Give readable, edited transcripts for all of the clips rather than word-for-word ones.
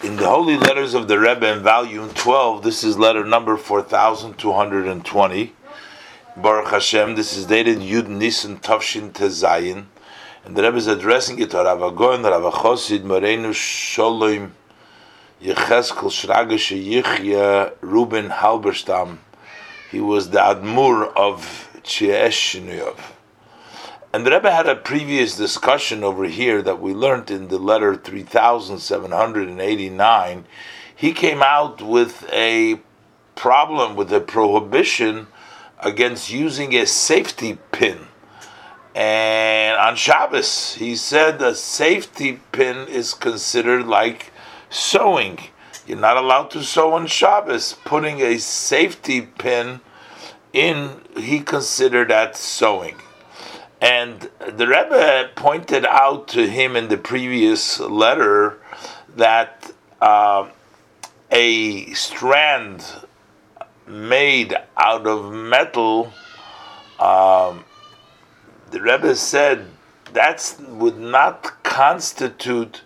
In the Holy Letters of the Rebbe in volume 12, this is letter number 4220. Baruch Hashem, this is dated Yud Nisan Tavshin Tezayin, and the Rebbe is addressing it to Rav Agon, Rav Chosid, Morenu Sholem, Yecheskel Shragish Yichya Ruben Halberstam. He was the Admur of Chieshnuyov. And the Rebbe had a previous discussion over here that we learned in the letter 3789. He came out with a problem, with a prohibition against using a safety pin. And on Shabbos, he said a safety pin is considered like sewing. You're not allowed to sew on Shabbos. Putting a safety pin in, he considered that sewing. And the Rebbe pointed out to him in the previous letter that a strand made out of metal, the Rebbe said that would not constitute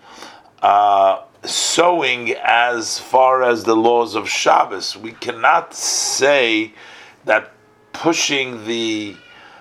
sewing as far as the laws of Shabbos. We cannot say that pushing the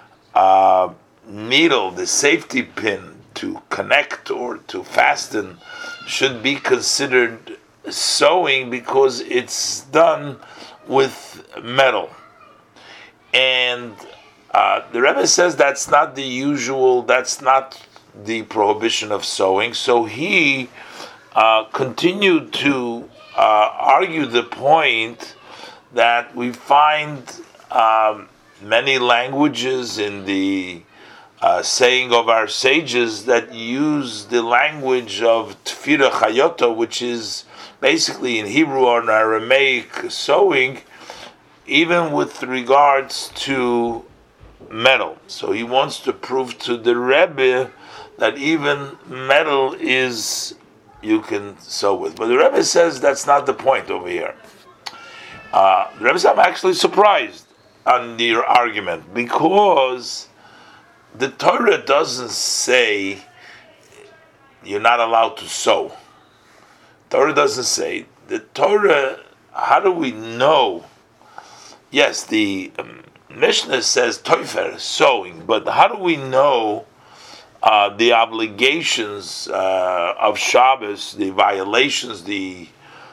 needle, the safety pin to connect or to fasten should be considered sewing because it's done with metal. And the Rebbe says that's not the usual, that's not the prohibition of sewing. So he continued to argue the point that we find many languages in the saying of our sages that use the language of Tfira Chayota, which is basically in Hebrew or in Aramaic sewing, even with regards to metal. So he wants to prove to the Rebbe that even metal is you can sew with. But the Rebbe says that's not the point over here. The Rebbe says, I'm actually surprised on your argument because the Torah doesn't say you're not allowed to sew. Torah doesn't say. The Torah, how do we know? Yes, the Mishnah says toifer, sewing, but how do we know the obligations of Shabbos, the violations, the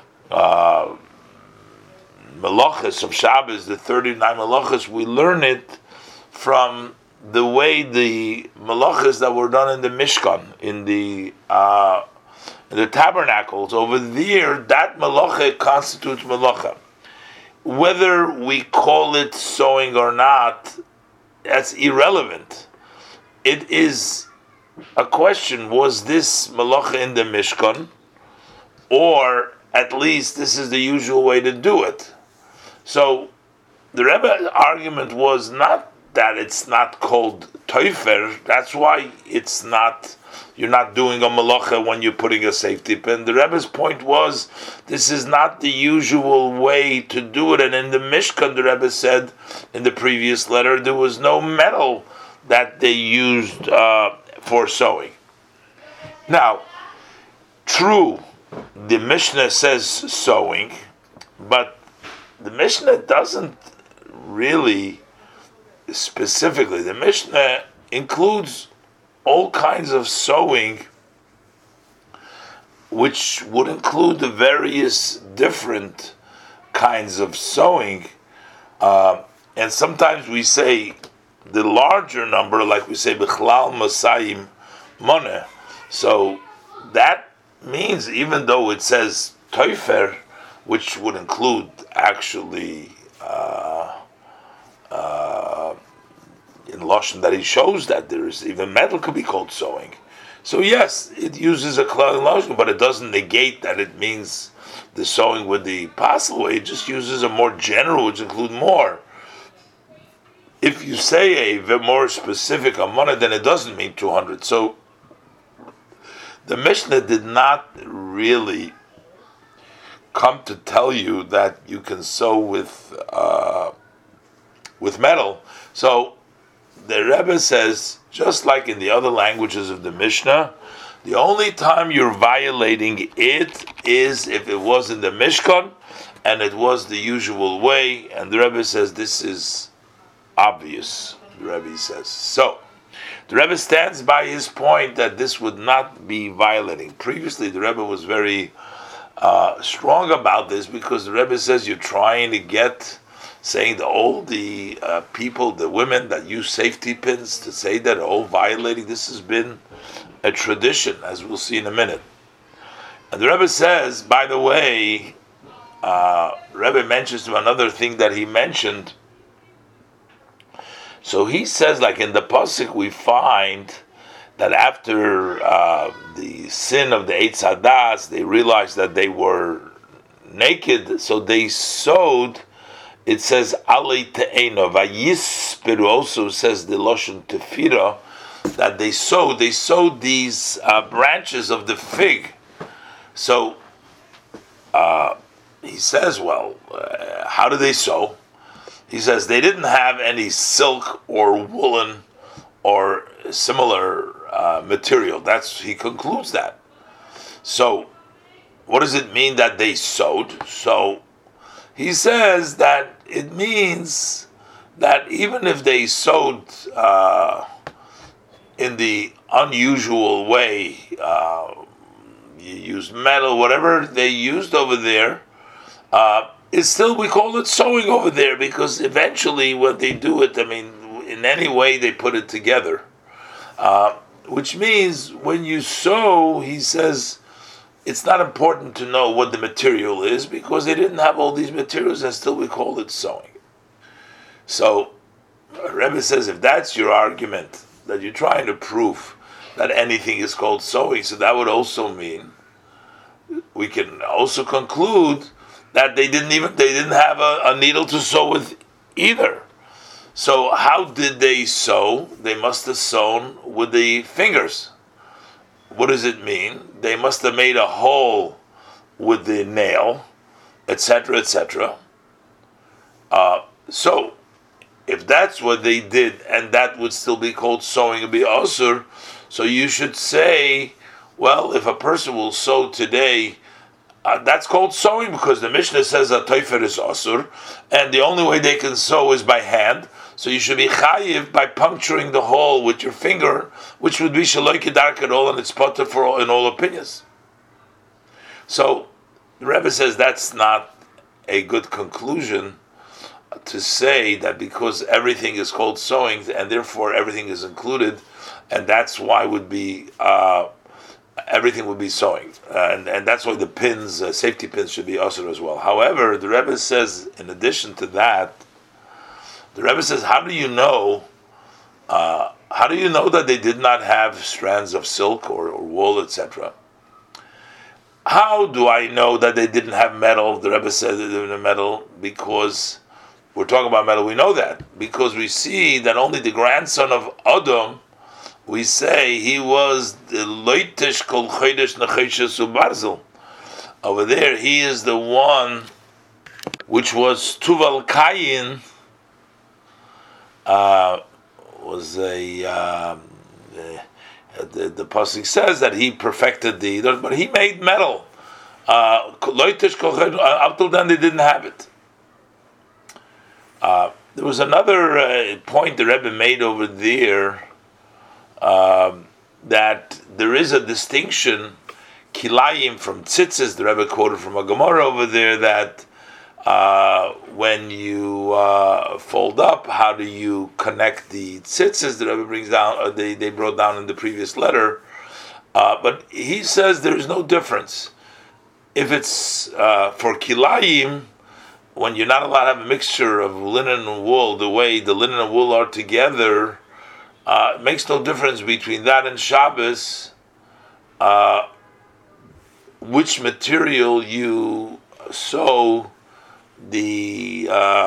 melachos of Shabbos, the 39 melachos? We learn it from the way the melachos that were done in the Mishkan, in the tabernacles over there, that melacha constitutes melacha. Whether we call it sewing or not, that's irrelevant. It is a question: was this melacha in the Mishkan, or at least this is the usual way to do it? So the Rebbe's argument was not that it's not called toifer, that's why it's not, you're not doing a malacha when you're putting a safety pin. The Rebbe's point was, this is not the usual way to do it, and in the Mishkan, the Rebbe said in the previous letter, there was no metal that they used for sewing. Now, true, the Mishnah says sewing, but the Mishnah doesn't really specifically. The Mishnah includes all kinds of sewing, which would include the various different kinds of sewing. And sometimes we say the larger number, like we say, Bichlal Masayim Moneh. So that means even though it says Toifer, which would include actually in Lashon that he shows that there is even metal could be called sewing. So yes, it uses a klal in Lashon, but it doesn't negate that it means the sewing with the possible way. It just uses a more general, which include more. If you say a more specific amount, then it doesn't mean 200. So the Mishnah did not really come to tell you that you can sew with metal. So the Rebbe says, just like in the other languages of the Mishnah, The only time you're violating it is if it was in the Mishkan and it was the usual way. And the Rebbe says this is obvious. The Rebbe says so. The Rebbe stands by his point that this would not be violating. Previously, the Rebbe was very strong about this because the Rebbe says you're trying to get, saying that all the people, the women that use safety pins, to say that are all violating. This has been a tradition, as we'll see in a minute. And the Rebbe says, by the way, Rebbe mentions another thing that he mentioned. So he says, like in the pasuk, we find that after the sin of the Eitz Hadas, they realized that they were naked, so they sewed. It says alei te'eno vayispiru. Also says the lashon tefira that they sewed these branches of the fig. So he says, well, how do they sew? He says they didn't have any silk or woolen or similar material. He concludes that. So what does it mean that they sewed? So he says that it means that even if they sewed in the unusual way, you use metal, whatever they used over there, it's still, we call it sewing over there, because eventually when they do it, in any way they put it together. Which means when you sew, he says, it's not important to know what the material is, because they didn't have all these materials and still we call it sewing. So Rebbe says, if that's your argument, that you're trying to prove that anything is called sewing, so that would also mean, we can also conclude that they didn't have a needle to sew with either. So how did they sew? They must have sewn with the fingers. What does it mean? They must have made a hole with the nail, etc., etc. So if that's what they did, and that would still be called sewing, it'd be asur. So you should say, well, if a person will sew today, that's called sewing, because the Mishnah says that toifer is asur, and the only way they can sew is by hand. So you should be chayiv by puncturing the hole with your finger, which would be shaloi kedarka at all, and it's potter in all opinions. So the Rebbe says that's not a good conclusion to say that because everything is called sewing and therefore everything is included, and that's why everything would be sewing, and that's why the pins, safety pins, should be asur as well. However, the Rebbe says, in addition to that, the Rebbe says, how do you know that they did not have strands of silk or wool, etc.? How do I know that they didn't have metal? The Rebbe said they didn't have metal because we're talking about metal. We know that because we see that only the grandson of Adam, we say he was the loitesh kol chodesh necheshes ubarzel. Over there, he is the one which was Tuval Kayin. Was the pasuk says that he perfected but he made metal. Loitesh kol chodesh. Up till then, they didn't have it. There was another point the Rebbe made over there. That there is a distinction, kilayim from tzitzis. The Rebbe quoted from a Gemara over there that when you fold up, how do you connect the tzitzis? The Rebbe brings down, they brought down in the previous letter, but he says there is no difference. If it's for kilayim, when you're not allowed to have a mixture of linen and wool, the way the linen and wool are together, it makes no difference between that and Shabbos, which material you sew the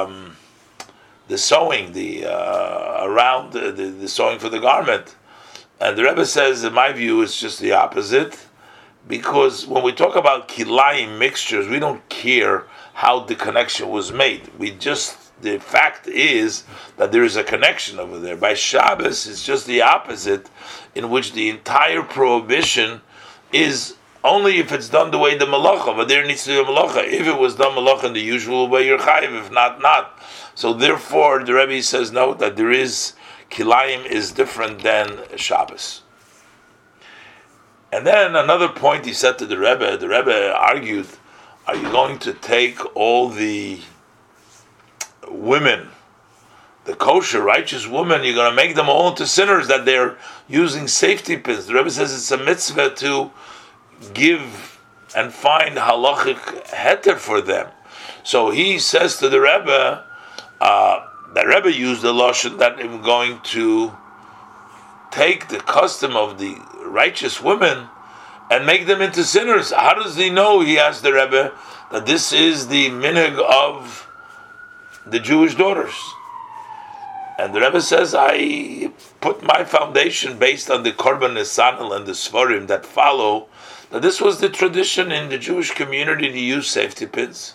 sewing, around the sewing for the garment. And the Rebbe says, in my view, it's just the opposite, because when we talk about kilayim mixtures, we don't care how the connection was made. The fact is that there is a connection over there. By Shabbos, it's just the opposite, in which the entire prohibition is only if it's done the way the malacha, but there needs to be a malacha. If it was done malacha in the usual way, you're chayiv. If not, not. So therefore, the Rebbe says no, that there is kilayim is different than Shabbos. And then another point he said to the Rebbe argued, are you going to take all the women, the kosher, righteous women, you're going to make them all into sinners, that they're using safety pins? The Rebbe says it's a mitzvah to give and find halachic heter for them. So he says to the Rebbe, the Rebbe used the lashon that I'm going to take the custom of the righteous women and make them into sinners. How does he know, he asked the Rebbe, that this is the minhag of the Jewish daughters? And the Rebbe says, I put my foundation based on the Korban Nesanel and the Svarim that follow, that this was the tradition in the Jewish community to use safety pins.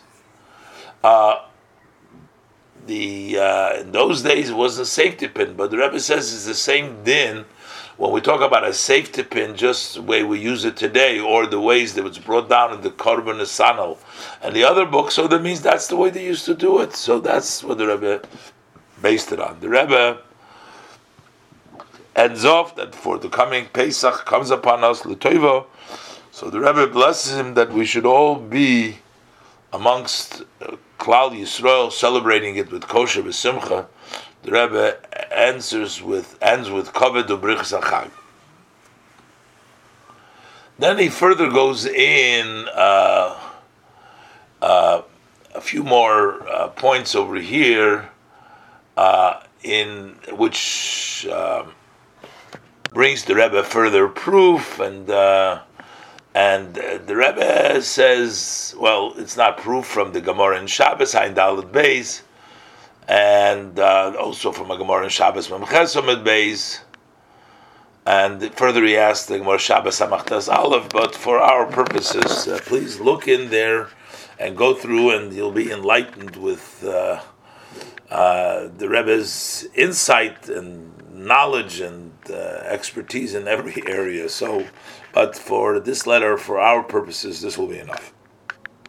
In those days it wasn't a safety pin, but the Rebbe says it's the same din when we talk about a safety pin, just the way we use it today, or the ways that it's brought down in the Korban Nesanel and the other books. So that means that's the way they used to do it. So that's what the Rebbe based it on. The Rebbe ends off that for the coming Pesach comes upon us, L'toivo. So the Rebbe blesses him that we should all be amongst Klal Yisrael, celebrating it with kosher v'simcha. The Rebbe ends with kavod u'brichas hachag. Then he further goes in a few more points over here, in which brings the Rebbe further proof, and the Rebbe says, well, it's not proof from the Gemara in Shabbos, Hayin Dalet Beis, and also from a Gemara in Shabbos, Memches Omid Beis, and further he asked the Gemara Shabbos Hamachtas Aleph, but for our purposes, please look in there and go through, and you'll be enlightened with the Rebbe's insight and knowledge and expertise in every area. So, but for this letter, for our purposes, this will be enough.